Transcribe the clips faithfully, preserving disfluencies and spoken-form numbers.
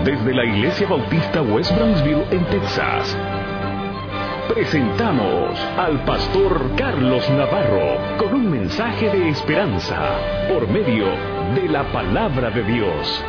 Desde la Iglesia Bautista West Brownsville en Texas, presentamos al pastor Carlos Navarro con un mensaje de esperanza por medio de la palabra de Dios.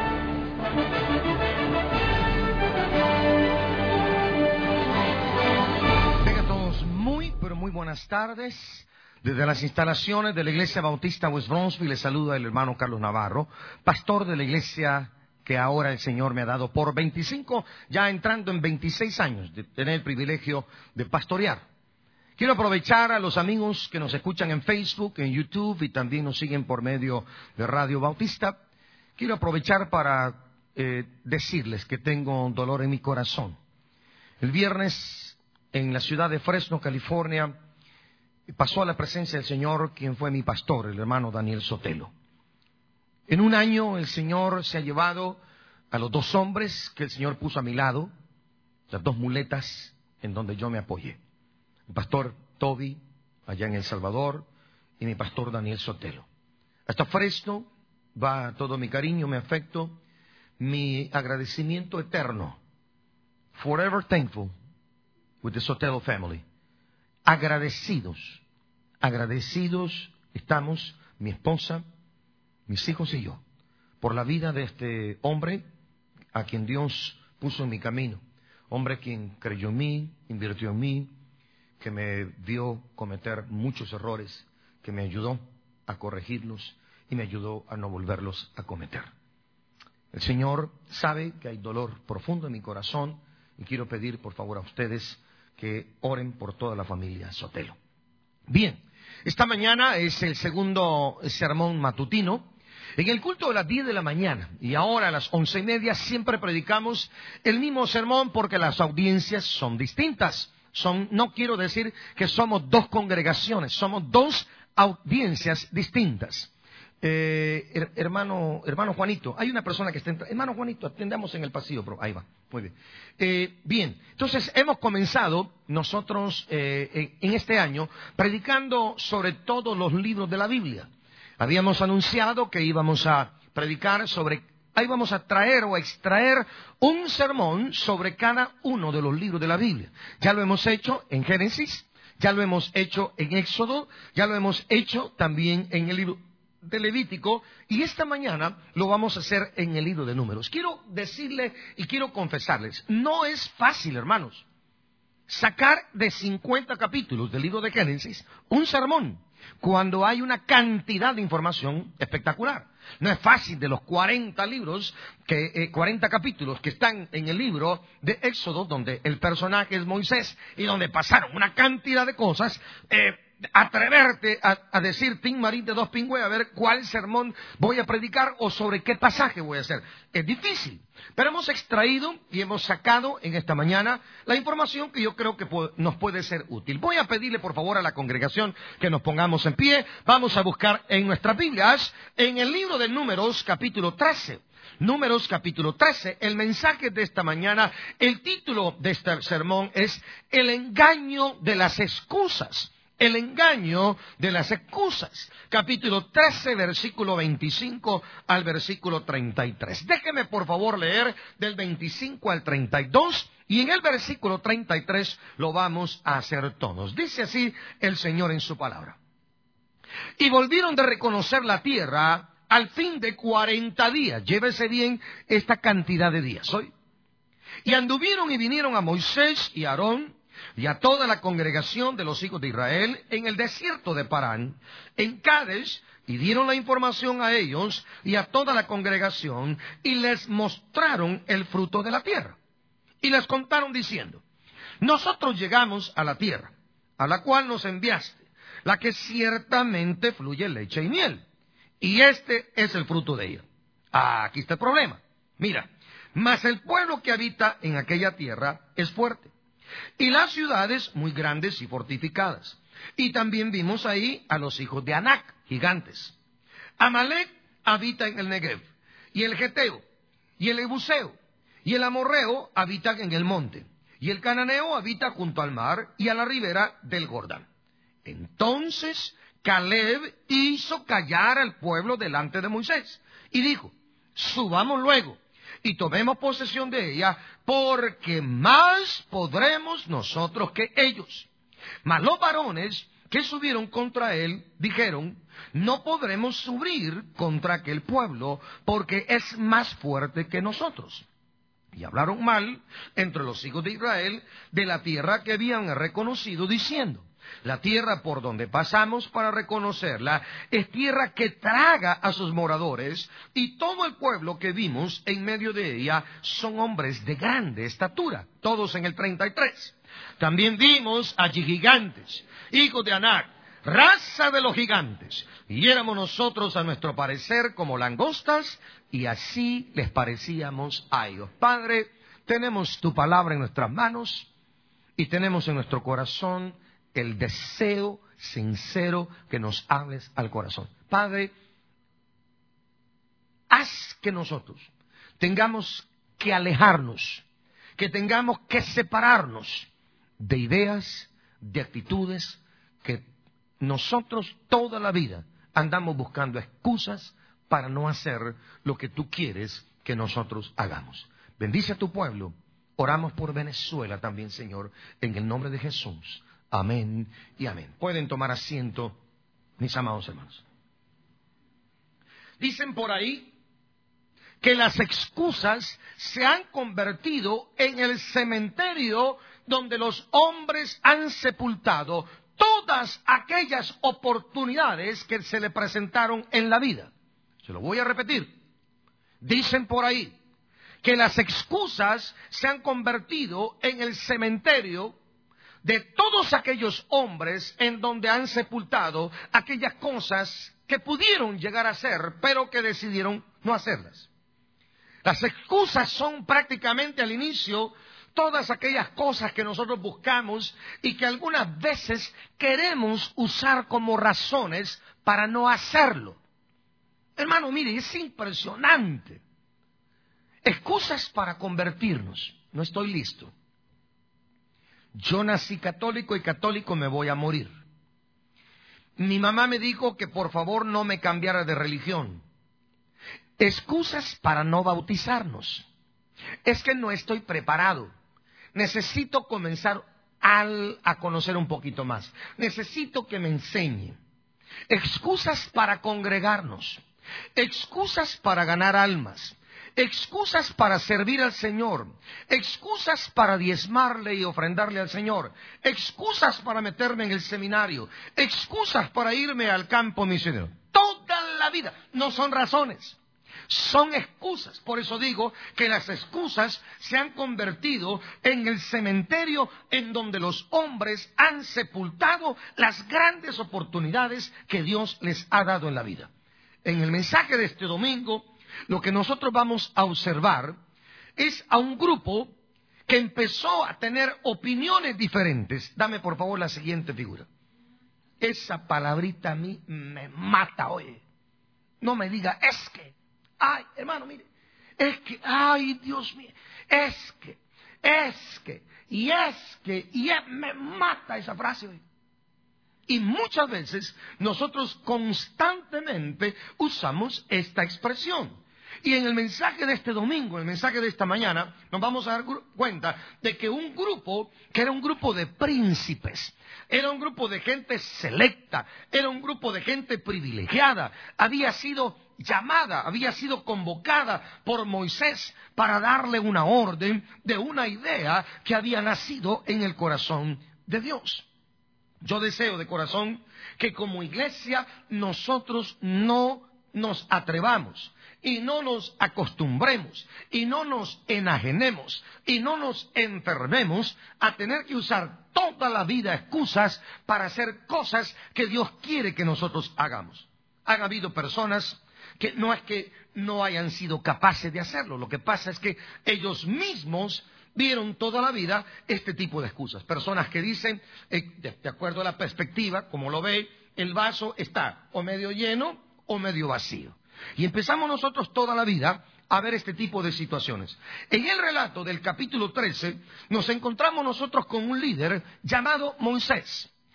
Tengan todos muy, pero muy buenas tardes. Desde las instalaciones de la Iglesia Bautista West Brownsville les saluda el hermano Carlos Navarro, pastor de la iglesia que ahora el Señor me ha dado por veinticinco, ya entrando en veintiséis años de tener el privilegio de pastorear. Quiero aprovechar a los amigos que nos escuchan en Facebook, en YouTube y también nos siguen por medio de Radio Bautista. Quiero aprovechar para eh, decirles que tengo un dolor en mi corazón. El viernes en la ciudad de Fresno, California, pasó a la presencia del Señor quien fue mi pastor, el hermano Daniel Sotelo. En un año el Señor se ha llevado a los dos hombres que el Señor puso a mi lado, las dos muletas en donde yo me apoyé. El pastor Toby, allá en El Salvador, y mi pastor Daniel Sotelo. Hasta Fresno va todo mi cariño, mi afecto, mi agradecimiento eterno. Forever thankful with the Sotelo family. Agradecidos, agradecidos estamos, mi esposa, mis hijos y yo, por la vida de este hombre a quien Dios puso en mi camino. Hombre quien creyó en mí, invirtió en mí, que me vio cometer muchos errores, que me ayudó a corregirlos y me ayudó a no volverlos a cometer. El Señor sabe que hay dolor profundo en mi corazón y quiero pedir por favor a ustedes que oren por toda la familia Sotelo. Bien, esta mañana es el segundo sermón matutino. En el culto de las diez de la mañana y ahora a las once y media siempre predicamos el mismo sermón porque las audiencias son distintas. Son, no quiero decir que somos dos congregaciones, somos dos audiencias distintas. Eh, her, hermano, hermano Juanito, hay una persona que está entrando. Hermano Juanito, atendamos en el pasillo, bro. Ahí va, muy bien. Eh, bien, entonces hemos comenzado nosotros eh, en, en este año predicando sobre todos los libros de la Biblia. Habíamos anunciado que íbamos a predicar sobre, ahí vamos a traer o a extraer un sermón sobre cada uno de los libros de la Biblia. Ya lo hemos hecho en Génesis, ya lo hemos hecho en Éxodo, ya lo hemos hecho también en el libro de Levítico y esta mañana lo vamos a hacer en el libro de Números. Quiero decirle y quiero confesarles, no es fácil, hermanos, sacar de cincuenta capítulos del libro de Génesis un sermón cuando hay una cantidad de información espectacular. No es fácil de los cuarenta libros, que eh, cuarenta capítulos que están en el libro de Éxodo, donde el personaje es Moisés y donde pasaron una cantidad de cosas, eh, atreverte a, a decir Tim Marín de dos pingües a ver cuál sermón voy a predicar o sobre qué pasaje voy a hacer. Es difícil, pero hemos extraído y hemos sacado en esta mañana la información que yo creo que puede, nos puede ser útil. Voy a pedirle por favor a la congregación que nos pongamos en pie. Vamos a buscar en nuestras Biblias, en el libro de Números capítulo trece. Números capítulo trece, el mensaje de esta mañana, el título de este sermón es El engaño de las excusas. El engaño de las excusas. Capítulo trece, versículo veinticinco al versículo treinta y tres. Déjeme por favor leer del veinticinco al treinta y dos y en el versículo treinta y tres lo vamos a hacer todos. Dice así el Señor en su palabra. Y volvieron de reconocer la tierra al fin de cuarenta días. Llévese bien esta cantidad de días hoy. Y anduvieron y vinieron a Moisés y a Aarón y a toda la congregación de los hijos de Israel en el desierto de Parán, en Cádiz, y dieron la información a ellos y a toda la congregación, y les mostraron el fruto de la tierra. Y les contaron diciendo, nosotros llegamos a la tierra, a la cual nos enviaste, la que ciertamente fluye leche y miel, y este es el fruto de ella. Ah, aquí está el problema. Mira, mas el pueblo que habita en aquella tierra es fuerte, y las ciudades muy grandes y fortificadas. Y también vimos ahí a los hijos de Anac, gigantes. Amalek habita en el Negev, y el Geteo, y el Ebuseo, y el Amorreo habitan en el monte, y el Cananeo habita junto al mar y a la ribera del Jordán. Entonces Caleb hizo callar al pueblo delante de Moisés, y dijo, subamos luego, y tomemos posesión de ella, porque más podremos nosotros que ellos. Mas los varones que subieron contra él dijeron: no podremos subir contra aquel pueblo, porque es más fuerte que nosotros. Y hablaron mal entre los hijos de Israel de la tierra que habían reconocido, diciendo: la tierra por donde pasamos para reconocerla es tierra que traga a sus moradores, y todo el pueblo que vimos en medio de ella son hombres de grande estatura. Todos en el treinta y tres. También vimos allí gigantes, hijos de Anac, raza de los gigantes, y éramos nosotros a nuestro parecer como langostas, y así les parecíamos a ellos. Padre, tenemos tu palabra en nuestras manos, y tenemos en nuestro corazón el deseo sincero que nos hables al corazón. Padre, haz que nosotros tengamos que alejarnos, que tengamos que separarnos de ideas, de actitudes, que nosotros toda la vida andamos buscando excusas para no hacer lo que tú quieres que nosotros hagamos. Bendice a tu pueblo. Oramos por Venezuela también, Señor, en el nombre de Jesús. Amén y amén. Pueden tomar asiento, mis amados hermanos. Dicen por ahí que las excusas se han convertido en el cementerio donde los hombres han sepultado todas aquellas oportunidades que se le presentaron en la vida. Se lo voy a repetir. Dicen por ahí que las excusas se han convertido en el cementerio de todos aquellos hombres en donde han sepultado aquellas cosas que pudieron llegar a ser, pero que decidieron no hacerlas. Las excusas son prácticamente al inicio todas aquellas cosas que nosotros buscamos y que algunas veces queremos usar como razones para no hacerlo. Hermano, mire, es impresionante. Excusas para convertirnos. No estoy listo. Yo nací católico y católico me voy a morir. Mi mamá me dijo que por favor no me cambiara de religión. Excusas para no bautizarnos. Es que no estoy preparado. Necesito comenzar al, a conocer un poquito más. Necesito que me enseñe. Excusas para congregarnos. Excusas para ganar almas. Excusas para servir al Señor, excusas para diezmarle y ofrendarle al Señor, excusas para meterme en el seminario, excusas para irme al campo misionero. Toda la vida no son razones, son excusas. Por eso digo que las excusas se han convertido en el cementerio en donde los hombres han sepultado las grandes oportunidades que Dios les ha dado en la vida. En el mensaje de este domingo, lo que nosotros vamos a observar es a un grupo que empezó a tener opiniones diferentes. Dame por favor la siguiente figura. Esa palabrita a mí me mata, oye. No me diga, es que, ay, hermano, mire, es que, ay, Dios mío, es que, es que, y es que, y es, me mata esa frase, oye. Y muchas veces nosotros constantemente usamos esta expresión. Y en el mensaje de este domingo, en el mensaje de esta mañana, nos vamos a dar cuenta de que un grupo, que era un grupo de príncipes, era un grupo de gente selecta, era un grupo de gente privilegiada, había sido llamada, había sido convocada por Moisés para darle una orden de una idea que había nacido en el corazón de Dios. Yo deseo de corazón que como iglesia nosotros no nos atrevamos y no nos acostumbremos y no nos enajenemos y no nos enfermemos a tener que usar toda la vida excusas para hacer cosas que Dios quiere que nosotros hagamos. Han habido personas que no es que no hayan sido capaces de hacerlo, lo que pasa es que ellos mismos vieron toda la vida este tipo de excusas. Personas que dicen, eh, de, de acuerdo a la perspectiva, como lo ve, el vaso está o medio lleno o medio vacío. Y empezamos nosotros toda la vida a ver este tipo de situaciones. En el relato del capítulo trece nos encontramos nosotros con un líder llamado Moisés.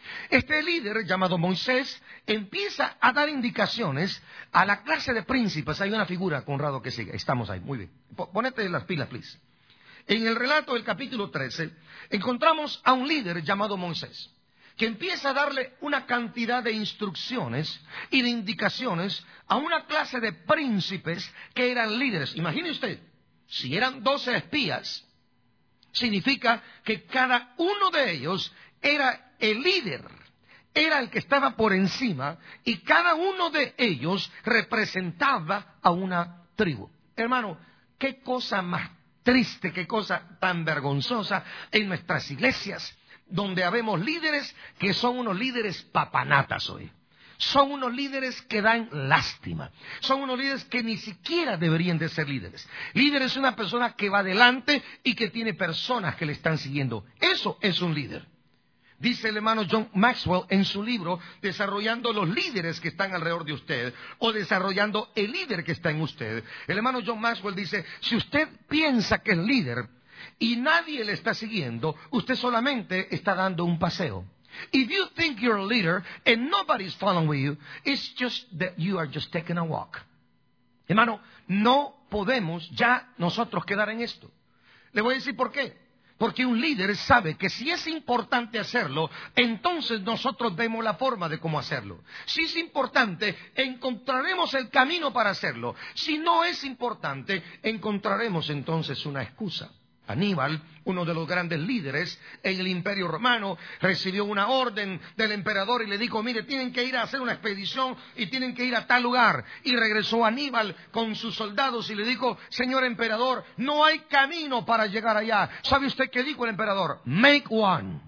Este líder llamado Moisés empieza a dar indicaciones a la clase de príncipes. Hay una figura, Conrado, que sigue. Estamos ahí, muy bien. Ponete las pilas, please. En el relato del capítulo trece encontramos a un líder llamado Moisés, que empieza a darle una cantidad de instrucciones y de indicaciones a una clase de príncipes que eran líderes. Imagine usted, si eran doce espías, significa que cada uno de ellos era el líder, era el que estaba por encima, y cada uno de ellos representaba a una tribu. Hermano, qué cosa más triste, qué cosa tan vergonzosa en nuestras iglesias, donde habemos líderes que son unos líderes papanatas hoy. Son unos líderes que dan lástima. Son unos líderes que ni siquiera deberían de ser líderes. Líder es una persona que va adelante y que tiene personas que le están siguiendo. Eso es un líder. Dice el hermano John Maxwell en su libro, Desarrollando los líderes que están alrededor de usted, o desarrollando el líder que está en usted. El hermano John Maxwell dice, si usted piensa que es líder y nadie le está siguiendo, usted solamente está dando un paseo. If you think you're a leader and nobody's following you, it's just that you are just taking a walk. Hermano, no podemos ya nosotros quedar en esto. Le voy a decir por qué. Porque un líder sabe que si es importante hacerlo, entonces nosotros vemos la forma de cómo hacerlo. Si es importante, encontraremos el camino para hacerlo. Si no es importante, encontraremos entonces una excusa. Aníbal, uno de los grandes líderes en el Imperio Romano, recibió una orden del emperador y le dijo, mire, tienen que ir a hacer una expedición y tienen que ir a tal lugar. Y regresó Aníbal con sus soldados y le dijo, señor emperador, no hay camino para llegar allá. ¿Sabe usted qué dijo el emperador? Make one.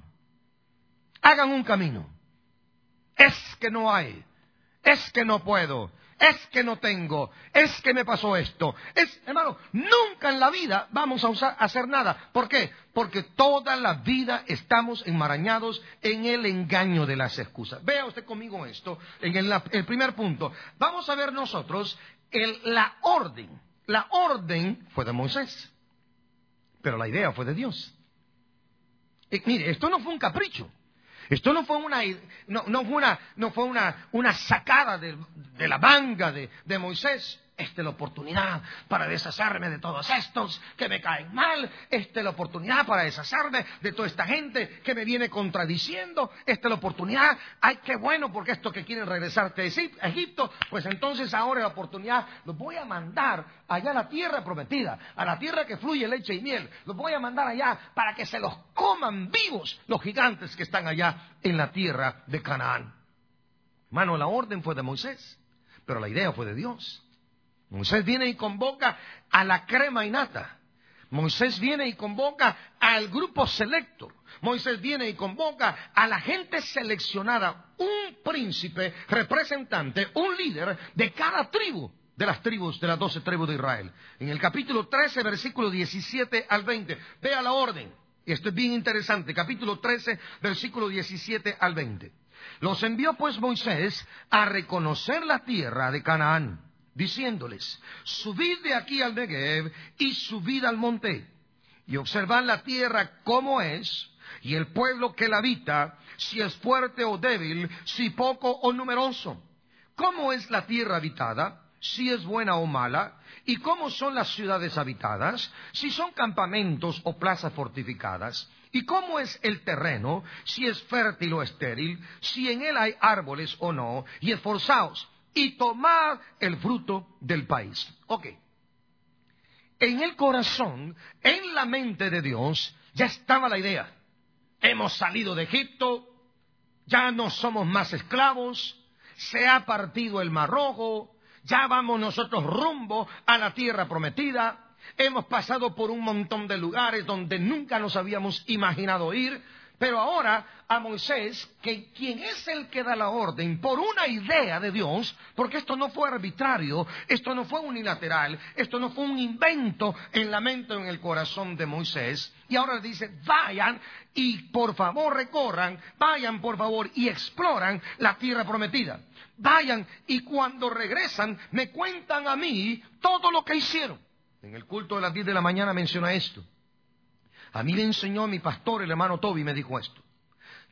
Hagan un camino. Es que no hay. Es que no puedo. Es que no tengo, es que me pasó esto. Es, hermano, nunca en la vida vamos a usar, hacer nada. ¿Por qué? Porque toda la vida estamos enmarañados en el engaño de las excusas. Vea usted conmigo esto, en el, el primer punto. Vamos a ver nosotros el, la orden. La orden fue de Moisés, pero la idea fue de Dios. Y, mire, esto no fue un capricho. Esto no fue una, no, no fue una, no fue una, una sacada de, de la manga de, de Moisés. Esta es la oportunidad para deshacerme de todos estos que me caen mal. Esta es la oportunidad para deshacerme de toda esta gente que me viene contradiciendo. Esta es la oportunidad. Ay, qué bueno, porque estos que quieren regresarte a Egipto, pues entonces ahora es la oportunidad. Los voy a mandar allá a la tierra prometida, a la tierra que fluye leche y miel. Los voy a mandar allá para que se los coman vivos los gigantes que están allá en la tierra de Canaán. Hermano, la orden fue de Moisés, pero la idea fue de Dios. Moisés viene y convoca a la crema innata. Moisés viene y convoca al grupo selecto. Moisés viene y convoca a la gente seleccionada, un príncipe representante, un líder de cada tribu, de las tribus, de las doce tribus de Israel. En el capítulo trece, versículo diecisiete al veinte. Vea la orden. Y esto es bien interesante. Capítulo trece, versículo diecisiete al veinte. Los envió pues Moisés a reconocer la tierra de Canaán, diciéndoles, subid de aquí al Negev y subid al monte, y observad la tierra cómo es, y el pueblo que la habita, si es fuerte o débil, si poco o numeroso. ¿Cómo es la tierra habitada? Si es buena o mala. ¿Y cómo son las ciudades habitadas? Si son campamentos o plazas fortificadas. ¿Y cómo es el terreno? Si es fértil o estéril. Si en él hay árboles o no. Y esforzaos y tomad el fruto del país. Ok. En el corazón, en la mente de Dios, ya estaba la idea. Hemos salido de Egipto, ya no somos más esclavos, se ha partido el Mar Rojo, ya vamos nosotros rumbo a la tierra prometida. Hemos pasado por un montón de lugares donde nunca nos habíamos imaginado ir. Pero ahora a Moisés, que quien es el que da la orden por una idea de Dios, porque esto no fue arbitrario, esto no fue unilateral, esto no fue un invento en la mente o en el corazón de Moisés. Y ahora dice, vayan y por favor recorran, vayan por favor y exploran la tierra prometida. Vayan y cuando regresan me cuentan a mí todo lo que hicieron. En el culto de las diez de la mañana menciona esto. A mí me enseñó mi pastor, el hermano Toby, me dijo esto.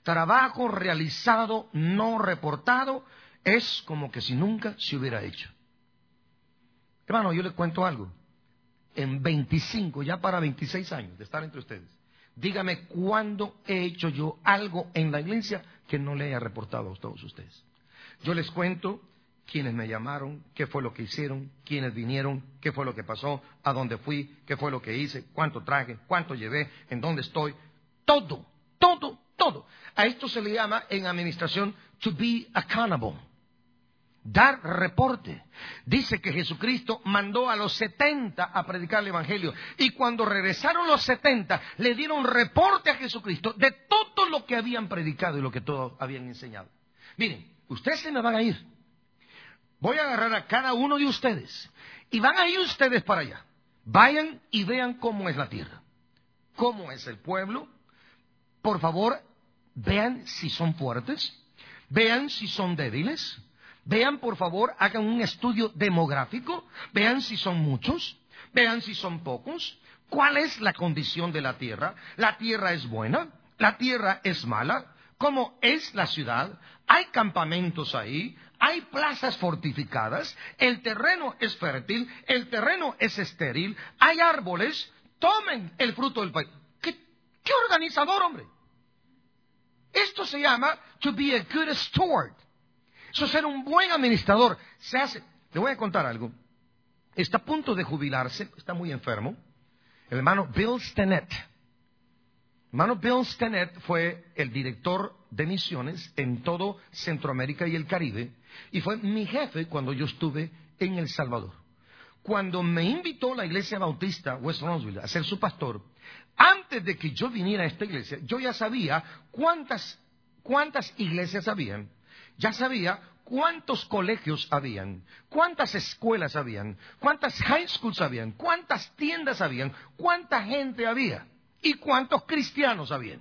trabajo realizado, no reportado, es como que si nunca se hubiera hecho. Hermano, yo les cuento algo. En veinticinco, ya para veintiséis años de estar entre ustedes, dígame cuándo he hecho yo algo en la iglesia que no le haya reportado a todos ustedes. Yo les cuento quiénes me llamaron, qué fue lo que hicieron, quiénes vinieron, qué fue lo que pasó, a dónde fui, qué fue lo que hice, cuánto traje, cuánto llevé, en dónde estoy. Todo, todo, todo. A esto se le llama en administración to be accountable. Dar reporte. Dice que Jesucristo mandó a los setenta a predicar el Evangelio. Y cuando regresaron los setenta, le dieron reporte a Jesucristo de todo lo que habían predicado y lo que todos habían enseñado. Miren, ustedes se me van a ir. Voy a agarrar a cada uno de ustedes. Y van a ir ustedes para allá. Vayan y vean cómo es la tierra. Cómo es el pueblo. Por favor, vean si son fuertes. Vean si son débiles. Vean, por favor, hagan un estudio demográfico, vean si son muchos, vean si son pocos, cuál es la condición de la tierra. ¿La tierra es buena? ¿La tierra es mala? ¿Cómo es la ciudad? ¿Hay campamentos ahí? ¿Hay plazas fortificadas? ¿El terreno es fértil? ¿El terreno es estéril? ¿Hay árboles? Tomen el fruto del país. ¿Qué, qué organizador, hombre? Esto se llama to be a good steward. Eso, ser un buen administrador, se hace. Le voy a contar algo. Está a punto de jubilarse, está muy enfermo, el hermano Bill Stennett. El hermano Bill Stennett fue el director de misiones en todo Centroamérica y el Caribe, y fue mi jefe cuando yo estuve en El Salvador. Cuando me invitó la iglesia bautista West Bronzeville a ser su pastor, antes de que yo viniera a esta iglesia, yo ya sabía cuántas, cuántas iglesias habían. Ya sabía cuántos colegios habían, cuántas escuelas habían, cuántas high schools habían, cuántas tiendas habían, cuánta gente había y cuántos cristianos habían.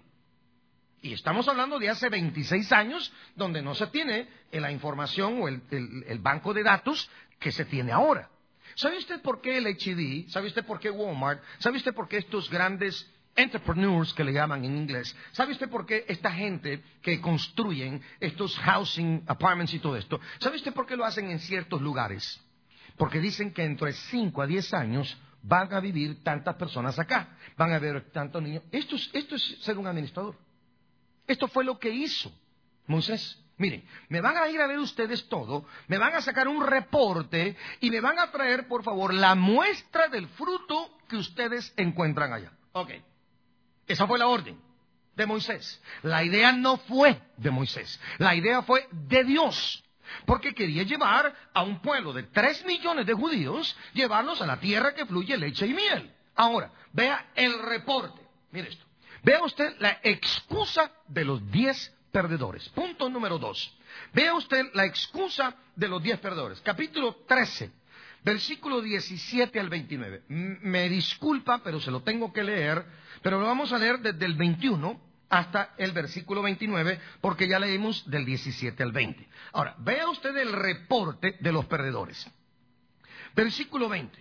Y estamos hablando de hace veintiséis años, donde no se tiene la información o el, el, el banco de datos que se tiene ahora. ¿Sabe usted por qué el H E B? ¿Sabe usted por qué Walmart? ¿Sabe usted por qué estos grandes entrepreneurs, que le llaman en inglés? ¿Sabe usted por qué esta gente que construyen estos housing apartments y todo esto? ¿Sabe usted por qué lo hacen en ciertos lugares? Porque dicen que entre cinco a diez años van a vivir tantas personas acá, van a haber tantos niños. Esto es, esto es ser un administrador. Esto fue lo que hizo Moisés. Miren, me van a ir a ver ustedes todo, me van a sacar un reporte y me van a traer, por favor, la muestra del fruto que ustedes encuentran allá. Ok. Esa fue la orden de Moisés. La idea no fue de Moisés. La idea fue de Dios. Porque quería llevar a un pueblo de tres millones de judíos, llevarlos a la tierra que fluye leche y miel. Ahora, vea el reporte. Mire esto. Vea usted la excusa de los diez perdedores. Punto número dos. Vea usted la excusa de los diez perdedores. Capítulo trece. Versículo diecisiete al veintinueve. Me disculpa, pero se lo tengo que leer, pero lo vamos a leer desde el veintiuno hasta el versículo veintinueve, porque ya leímos del diecisiete al veinte. Ahora, vea usted el reporte de los perdedores. Versículo veinte.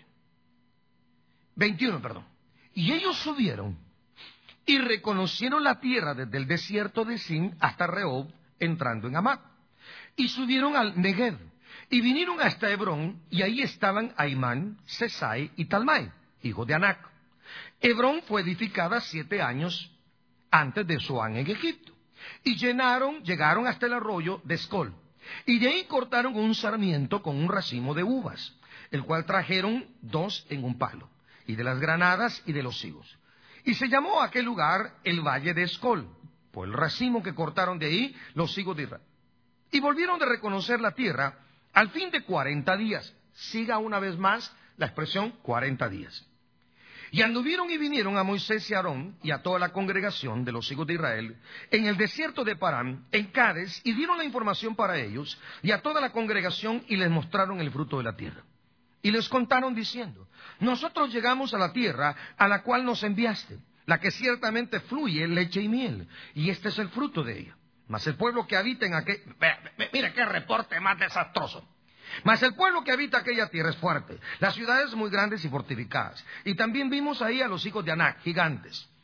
veintiuno, perdón. Y ellos subieron y reconocieron la tierra desde el desierto de Sin hasta Rehob, entrando en Hamat. Y subieron al Negev. Y vinieron hasta Hebrón, y ahí estaban Aimán, Sesai y Talmai, hijos de Anac. Hebrón fue edificada siete años antes de Zoán en Egipto. Y llenaron, llegaron hasta el arroyo de Escol. Y de ahí cortaron un sarmiento con un racimo de uvas, el cual trajeron dos en un palo, y de las granadas y de los higos. Y se llamó a aquel lugar el Valle de Escol, por el racimo que cortaron de ahí los higos de Israel. Y volvieron de reconocer la tierra al fin de cuarenta días. Siga una vez más la expresión cuarenta días. Y anduvieron y vinieron a Moisés y a Aarón y a toda la congregación de los hijos de Israel en el desierto de Parán, en Cades, y dieron la información para ellos y a toda la congregación, y les mostraron el fruto de la tierra. Y les contaron diciendo: nosotros llegamos a la tierra a la cual nos enviaste, la que ciertamente fluye leche y miel, y este es el fruto de ella. Mas el pueblo que habita en aquel... Mira qué reporte más desastroso. Mas el pueblo que habita aquella tierra es fuerte, las ciudades muy grandes y fortificadas. Y también vimos ahí a los hijos de Anac, gigantes.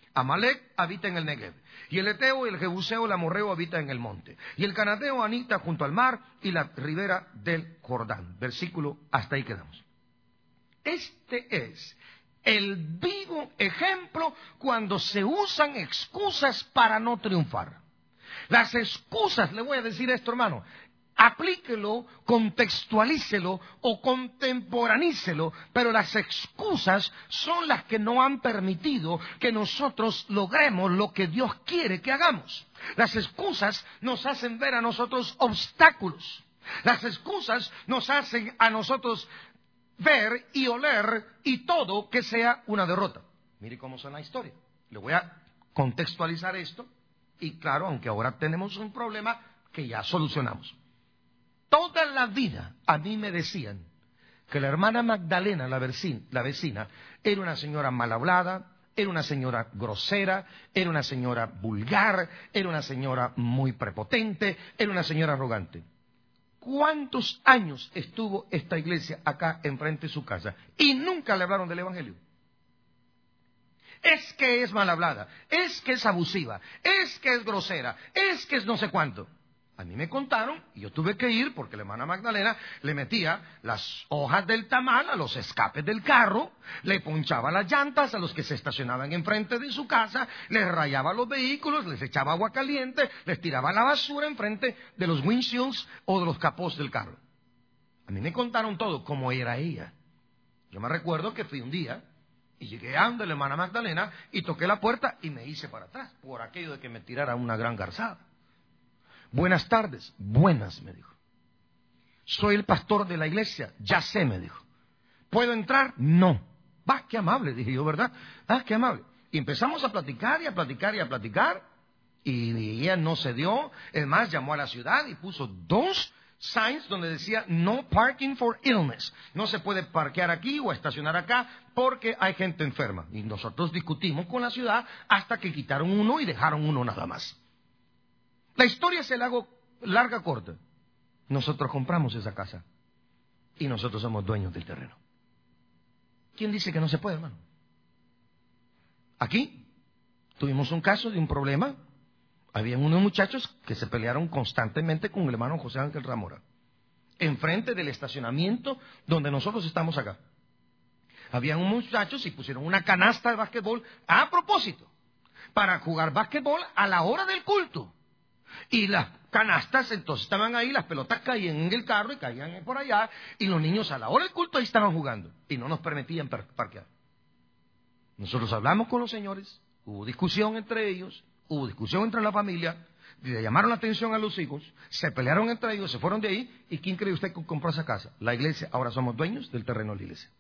Amalek habita en el Negev. Y el Eteo y el Jebuseo, el Amorreo habita en el monte. Y el Cananeo habita junto al mar y la ribera del Jordán. Versículo, hasta ahí quedamos. Este es el vivo ejemplo cuando se usan excusas para no triunfar. Las excusas, le voy a decir esto, hermano, aplíquelo, contextualícelo o contemporanícelo, pero las excusas son las que no han permitido que nosotros logremos lo que Dios quiere que hagamos. Las excusas nos hacen ver a nosotros obstáculos. Las excusas nos hacen a nosotros ver y oler y todo que sea una derrota. Mire cómo son la historia. Le voy a contextualizar esto y claro, aunque ahora tenemos un problema que ya solucionamos. Toda la vida a mí me decían que la hermana Magdalena, la vecina, la vecina, era una señora mal hablada, era una señora grosera, era una señora vulgar, era una señora muy prepotente, era una señora arrogante. ¿Cuántos años estuvo esta iglesia acá enfrente de su casa? Y nunca le hablaron del evangelio. Es que es mal hablada, es que es abusiva, es que es grosera, es que es no sé cuánto. A mí me contaron, y yo tuve que ir porque la hermana Magdalena le metía las hojas del tamal a los escapes del carro, le ponchaba las llantas a los que se estacionaban enfrente de su casa, les rayaba los vehículos, les echaba agua caliente, les tiraba la basura enfrente de los windshields o de los capós del carro. A mí me contaron todo, cómo era ella. Yo me recuerdo que fui un día y llegué a donde la hermana Magdalena y toqué la puerta y me hice para atrás por aquello de que me tirara una gran garzada. Buenas tardes. Buenas, me dijo. Soy el pastor de la iglesia. Ya sé, me dijo. ¿Puedo entrar? No. Va, qué amable, dije yo, ¿verdad? Ah, qué amable. Y empezamos a platicar y a platicar y a platicar. Y ella no se dio. Es más, llamó a la ciudad y puso dos signs donde decía no parking for illness. No se puede parquear aquí o estacionar acá porque hay gente enferma. Y nosotros discutimos con la ciudad hasta que quitaron uno y dejaron uno nada más. La historia se la hago larga corta. Nosotros compramos esa casa y nosotros somos dueños del terreno. ¿Quién dice que no se puede, hermano? Aquí tuvimos un caso de un problema. Había unos muchachos que se pelearon constantemente con el hermano José Ángel Ramora, enfrente del estacionamiento donde nosotros estamos acá. Habían unos muchachos y pusieron una canasta de básquetbol a propósito para jugar básquetbol a la hora del culto. Y las canastas entonces estaban ahí, las pelotas caían en el carro y caían por allá, y los niños a la hora del culto ahí estaban jugando y no nos permitían par- parquear. Nosotros hablamos con los señores, hubo discusión entre ellos, hubo discusión entre la familia, le llamaron la atención a los hijos, se pelearon entre ellos, se fueron de ahí. ¿Y quién cree usted que compró esa casa? La iglesia. Ahora somos dueños del terreno de la iglesia.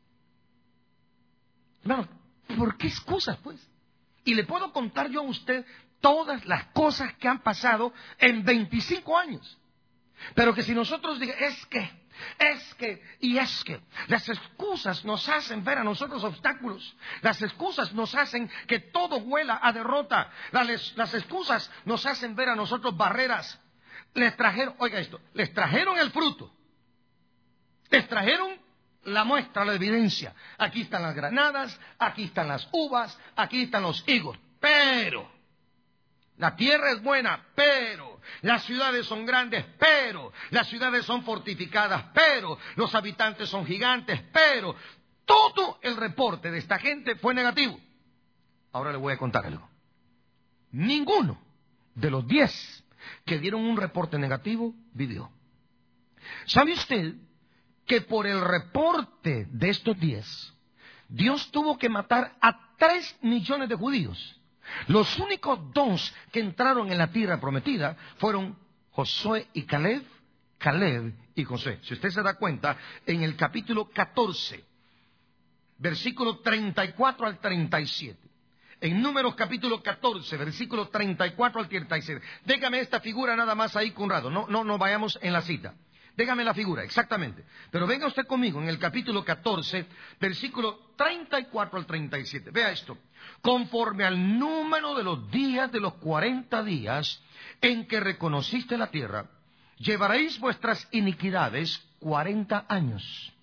Hermano, ¿por qué excusas, pues? Y le puedo contar yo a usted todas las cosas que han pasado en veinticinco años. Pero que si nosotros digamos, es que, es que, y es que, las excusas nos hacen ver a nosotros obstáculos. Las excusas nos hacen que todo huela a derrota. Las, las excusas nos hacen ver a nosotros barreras. Les trajeron, oiga esto, les trajeron el fruto. Les trajeron la muestra, la evidencia. Aquí están las granadas, aquí están las uvas, aquí están los higos. Pero la tierra es buena, pero las ciudades son grandes, pero las ciudades son fortificadas, pero los habitantes son gigantes, pero todo el reporte de esta gente fue negativo. Ahora le voy a contar algo. Ninguno de los diez que dieron un reporte negativo vivió. ¿Sabe usted que por el reporte de estos diez, Dios tuvo que matar a tres millones de judíos? Los únicos dos que entraron en la tierra prometida fueron Josué y Caleb, Caleb y José. Si usted se da cuenta, en el capítulo catorce, versículo treinta y cuatro al treinta y siete. En Números capítulo catorce, versículo treinta y cuatro al treinta y siete. Déjame esta figura nada más ahí, Conrado. No, no, no vayamos en la cita. Déjame la figura, exactamente. Pero venga usted conmigo en el capítulo catorce, versículo treinta y cuatro al treinta y siete. Vea esto. Conforme al número de los días de los cuarenta días en que reconociste la tierra, llevaréis vuestras iniquidades cuarenta años.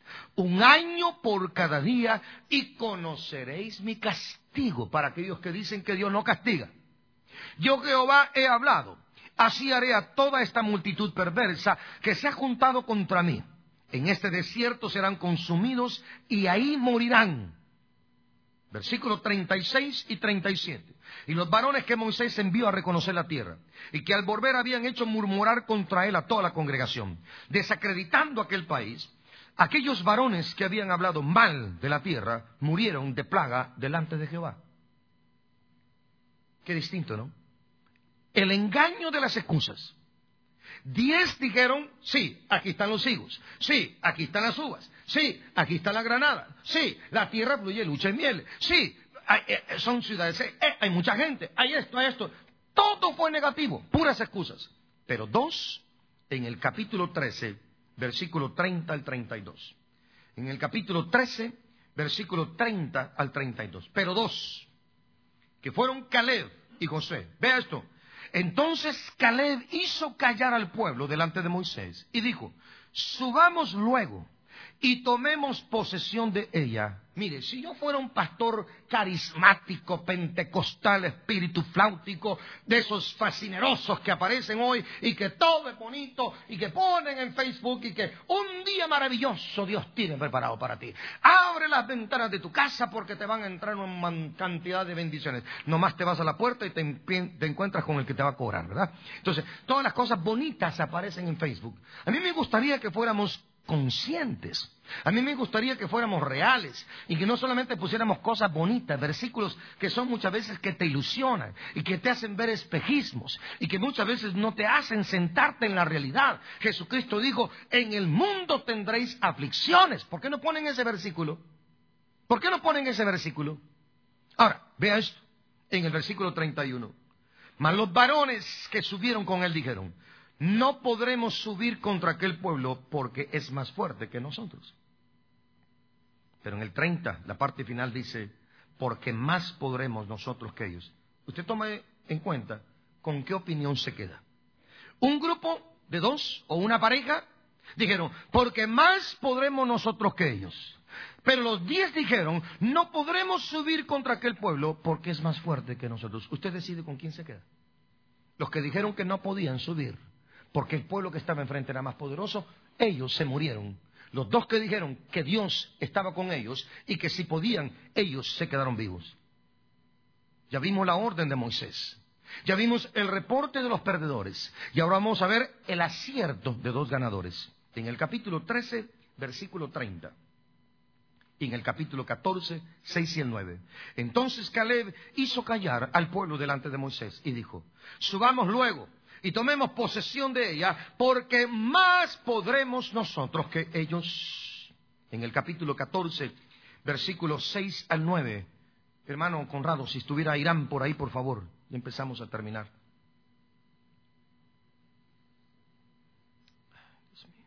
un año por cada día, y conoceréis mi castigo. Para aquellos que dicen que Dios no castiga. Yo Jehová he hablado, así haré a toda esta multitud perversa que se ha juntado contra mí. En este desierto serán consumidos y ahí morirán. Versículos treinta y seis y treinta y siete. Y los varones que Moisés envió a reconocer la tierra, y que al volver habían hecho murmurar contra él a toda la congregación, desacreditando aquel país, aquellos varones que habían hablado mal de la tierra, murieron de plaga delante de Jehová. Qué distinto, ¿no? El engaño de las excusas. Diez dijeron, sí, aquí están los higos, sí, aquí están las uvas, sí, aquí está la granada, sí, la tierra fluye leche y miel, sí, hay, eh, son ciudades, eh, hay mucha gente, hay esto, hay esto. Todo fue negativo, puras excusas. Pero dos, en el capítulo trece, versículo treinta al treinta y dos. En el capítulo trece, versículo treinta al treinta y dos. Pero dos, que fueron Caleb y Josué. Vea esto. Entonces Caleb hizo callar al pueblo delante de Moisés y dijo, subamos luego y tomemos posesión de ella. Mire, si yo fuera un pastor carismático, pentecostal, espíritu flautico, de esos fascinerosos que aparecen hoy y que todo es bonito y que ponen en Facebook y que un día maravilloso Dios tiene preparado para ti. Abre las ventanas de tu casa porque te van a entrar una cantidad de bendiciones. Nomás te vas a la puerta y te, te encuentras con el que te va a cobrar, ¿verdad? Entonces, todas las cosas bonitas aparecen en Facebook. A mí me gustaría que fuéramos conscientes. A mí me gustaría que fuéramos reales y que no solamente pusiéramos cosas bonitas, versículos que son muchas veces que te ilusionan y que te hacen ver espejismos y que muchas veces no te hacen sentarte en la realidad. Jesucristo dijo, en el mundo tendréis aflicciones. ¿Por qué no ponen ese versículo? ¿Por qué no ponen ese versículo? Ahora, vea esto, en el versículo treinta y uno. Mas los varones que subieron con él dijeron, no podremos subir contra aquel pueblo porque es más fuerte que nosotros. Pero en el treinta, la parte final dice, porque más podremos nosotros que ellos. Usted tome en cuenta con qué opinión se queda. Un grupo de dos o una pareja dijeron, porque más podremos nosotros que ellos. Pero los diez dijeron, no podremos subir contra aquel pueblo porque es más fuerte que nosotros. Usted decide con quién se queda. Los que dijeron que no podían subir porque el pueblo que estaba enfrente era más poderoso, ellos se murieron. Los dos que dijeron que Dios estaba con ellos y que si podían, ellos se quedaron vivos. Ya vimos la orden de Moisés. Ya vimos el reporte de los perdedores. Y ahora vamos a ver el acierto de dos ganadores. En el capítulo trece, versículo treinta. Y en el capítulo catorce, seis y el nueve. Entonces Caleb hizo callar al pueblo delante de Moisés y dijo, subamos luego y tomemos posesión de ella, porque más podremos nosotros que ellos. En el capítulo catorce, versículos seis al nueve. Hermano Conrado, si estuviera Irán por ahí, por favor, y empezamos a terminar. Dios mío.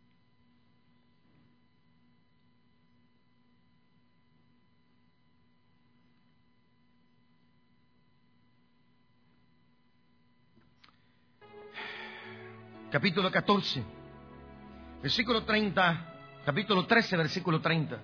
Capítulo catorce, versículo treinta, capítulo trece, versículo treinta.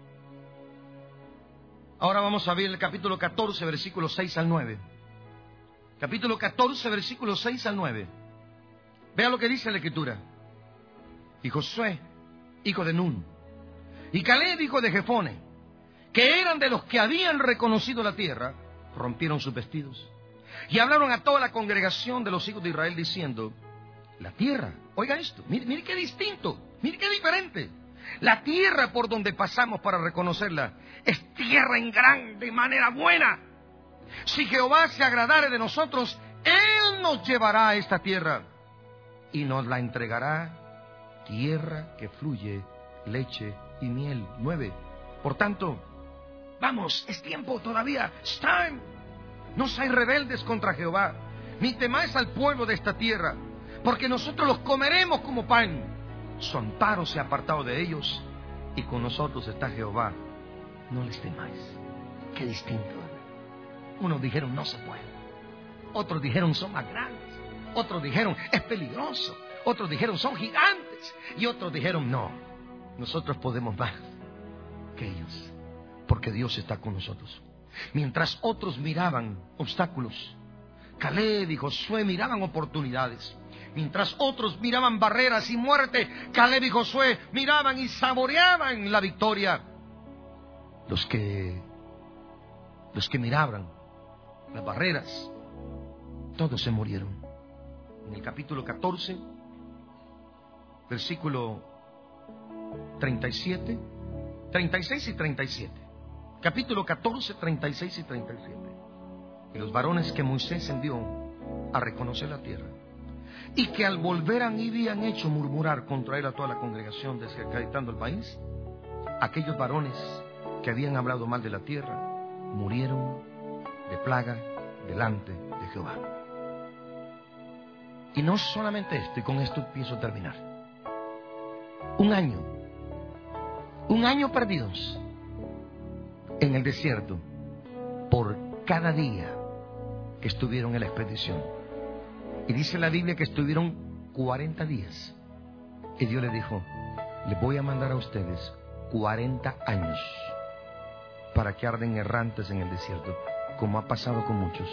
Ahora vamos a ver el capítulo catorce, versículos seis al nueve. Capítulo catorce, versículos seis al nueve. Vea lo que dice la Escritura. Y Josué, hijo de Nun, y Caleb, hijo de Jefone, que eran de los que habían reconocido la tierra, rompieron sus vestidos y hablaron a toda la congregación de los hijos de Israel diciendo, la tierra, oiga esto, mire, mire qué distinto, mire qué diferente. La tierra por donde pasamos para reconocerla es tierra en grande manera buena. Si Jehová se agradare de nosotros, Él nos llevará a esta tierra y nos la entregará, tierra que fluye leche y miel. Nueve. Por tanto, vamos, es tiempo todavía, it's time. No seáis rebeldes contra Jehová, ni temáis al pueblo de esta tierra, porque nosotros los comeremos como pan. Su amparo se ha apartado de ellos, y con nosotros está Jehová. No les temáis. Qué distinto. Unos dijeron no se puede, otros dijeron son más grandes, otros dijeron es peligroso, otros dijeron son gigantes, y otros dijeron no, nosotros podemos más que ellos, porque Dios está con nosotros. Mientras otros miraban obstáculos, Caleb y Josué miraban oportunidades. Mientras otros miraban barreras y muerte, Caleb y Josué miraban y saboreaban la victoria. Los que, los que miraban las barreras, todos se murieron. En el capítulo catorce, versículo treinta y siete, treinta y seis y treinta y siete. Capítulo catorce, treinta y seis y treinta y siete. Y los varones que Moisés envió a reconocer la tierra, y que al volver habían hecho murmurar contra él a toda la congregación, desacreditando el país, aquellos varones que habían hablado mal de la tierra murieron de plaga delante de Jehová. Y no solamente esto, y con esto empiezo a terminar. Un año, un año perdidos en el desierto por cada día que estuvieron en la expedición. Y dice la Biblia que estuvieron cuarenta días. Y Dios les dijo: les voy a mandar a ustedes cuarenta años para que arden errantes en el desierto, como ha pasado con muchos,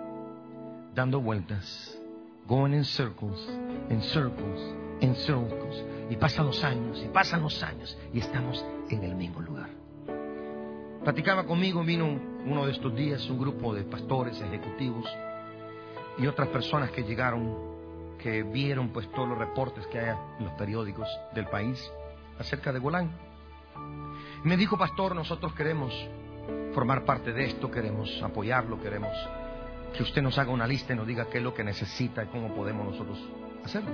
dando vueltas, going in circles, in circles, in circles. Y pasan los años, y pasan los años, y estamos en el mismo lugar. Platicaba conmigo, vino uno de estos días un grupo de pastores, ejecutivos y otras personas que llegaron, que vieron pues todos los reportes que hay en los periódicos del país acerca de Golán. Y me dijo: pastor, nosotros queremos formar parte de esto, queremos apoyarlo, queremos que usted nos haga una lista y nos diga qué es lo que necesita y cómo podemos nosotros hacerlo.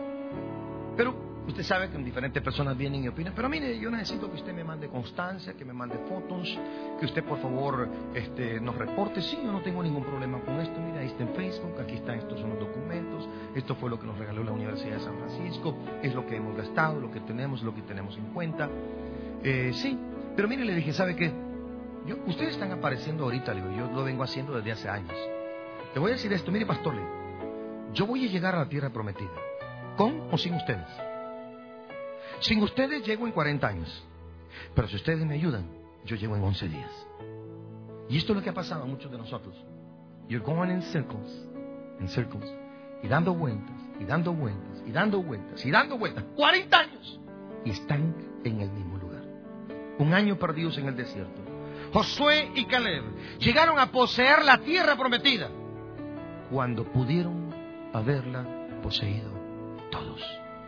Pero usted sabe que diferentes personas vienen y opinan: pero mire, yo necesito que usted me mande constancia, que me mande fotos, que usted por favor este, nos reporte. Sí, yo no tengo ningún problema con esto. Mira, ahí está en Facebook, aquí están, estos son los documentos, esto fue lo que nos regaló la Universidad de San Francisco, es lo que hemos gastado, lo que tenemos, lo que tenemos en cuenta. Eh, sí, pero mire, le dije: ¿sabe qué? Yo, ustedes están apareciendo ahorita, le digo, yo lo vengo haciendo desde hace años. Le voy a decir esto: mire, pastor, le, yo voy a llegar a la tierra prometida, con o sin ustedes. Sin ustedes llego en cuarenta años, pero si ustedes me ayudan, yo llego en once días. Y esto es lo que ha pasado a muchos de nosotros. You're going in circles, in circles, y dando vueltas, y dando vueltas, y dando vueltas, y dando vueltas, cuarenta años, y están en el mismo lugar. Un año perdidos en el desierto. Josué y Caleb llegaron a poseer la tierra prometida cuando pudieron haberla poseído todos.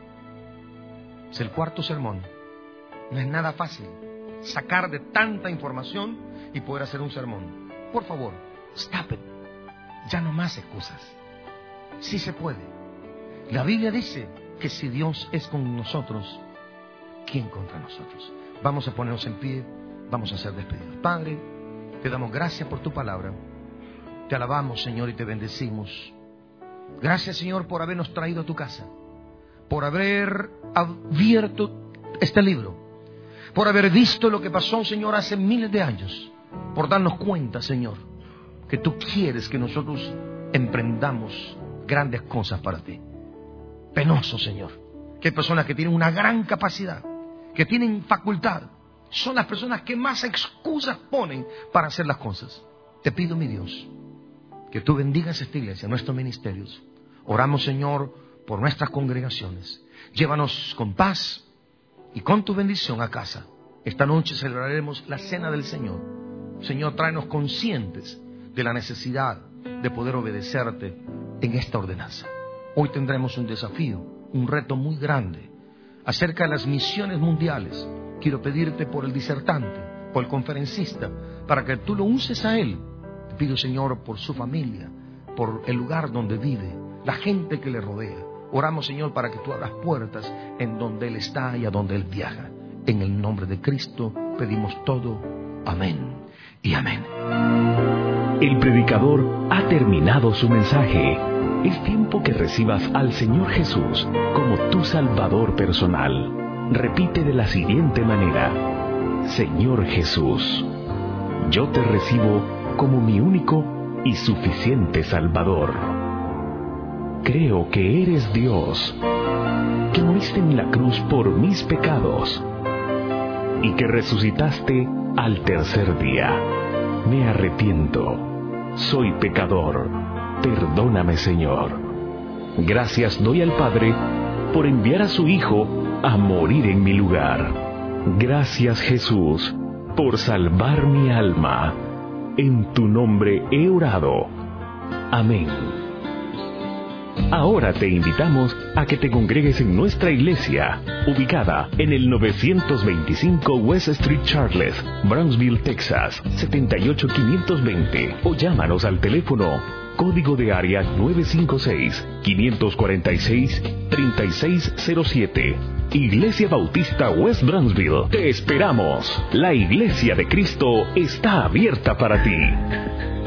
Es el cuarto sermón. No es nada fácil sacar de tanta información y poder hacer un sermón. Por favor, stop it. Ya no más excusas. Sí se puede. La Biblia dice que si Dios es con nosotros, ¿quién contra nosotros? Vamos a ponernos en pie, vamos a ser despedidos. Padre, te damos gracias por tu palabra. Te alabamos, Señor, y te bendecimos. Gracias, Señor, por habernos traído a tu casa, por haber abierto este libro, por haber visto lo que pasó, Señor, hace miles de años, por darnos cuenta, Señor, que tú quieres que nosotros emprendamos grandes cosas para ti. Penoso, Señor, que hay personas que tienen una gran capacidad, que tienen facultad, son las personas que más excusas ponen para hacer las cosas. Te pido, mi Dios, que tú bendigas esta iglesia, nuestros ministerios. Oramos, Señor, por nuestras congregaciones. Llévanos con paz y con tu bendición a casa. Esta noche celebraremos la cena del Señor. Señor, tráenos conscientes de la necesidad de poder obedecerte en esta ordenanza. Hoy tendremos un desafío, un reto muy grande acerca de las misiones mundiales. Quiero pedirte por el disertante, por el conferencista, para que tú lo uses a él. Te pido, Señor, por su familia, por el lugar donde vive, la gente que le rodea. Oramos, Señor, para que tú abras puertas en donde él está y a donde él viaja. En el nombre de Cristo pedimos todo. Amén y amén. El predicador ha terminado su mensaje. Es tiempo que recibas al Señor Jesús como tu Salvador personal. Repite de la siguiente manera: Señor Jesús, yo te recibo como mi único y suficiente Salvador. Creo que eres Dios, que moriste en la cruz por mis pecados y que resucitaste al tercer día. Me arrepiento. Soy pecador. Perdóname, Señor. Gracias doy al Padre por enviar a su Hijo a morir en mi lugar. Gracias, Jesús, por salvar mi alma. En tu nombre he orado. Amén. Ahora te invitamos a que te congregues en nuestra iglesia, ubicada en el novecientos veinticinco West Street Charles, Brownsville, Texas, setenta y ocho quinientos veinte, o llámanos al teléfono código de área nueve cinco seis, cinco cuatro seis, tres seis cero siete. Iglesia Bautista West Brownsville. Te esperamos. La Iglesia de Cristo está abierta para ti.